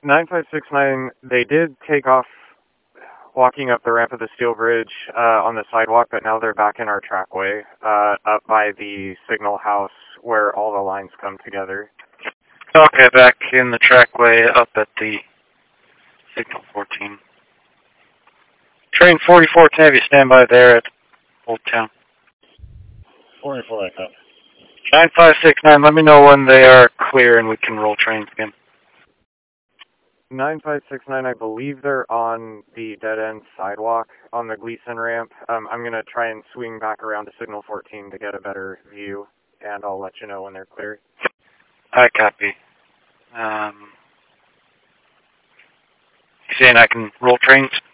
9569, they did take off walking up the ramp of the steel bridge on the sidewalk, but now they're back in our trackway up by the signal house where all the lines come together. Okay, back in the trackway up at the signal 14. Train 44, can have you stand by there at Old Town. 44, I copy. 9569, let me know when they are clear and we can roll trains again. 9569, I believe they're on the dead-end sidewalk on the Gleason ramp. I'm going to try and swing back around to signal 14 to get a better view, and I'll let you know when they're clear. I copy. You saying I can roll trains?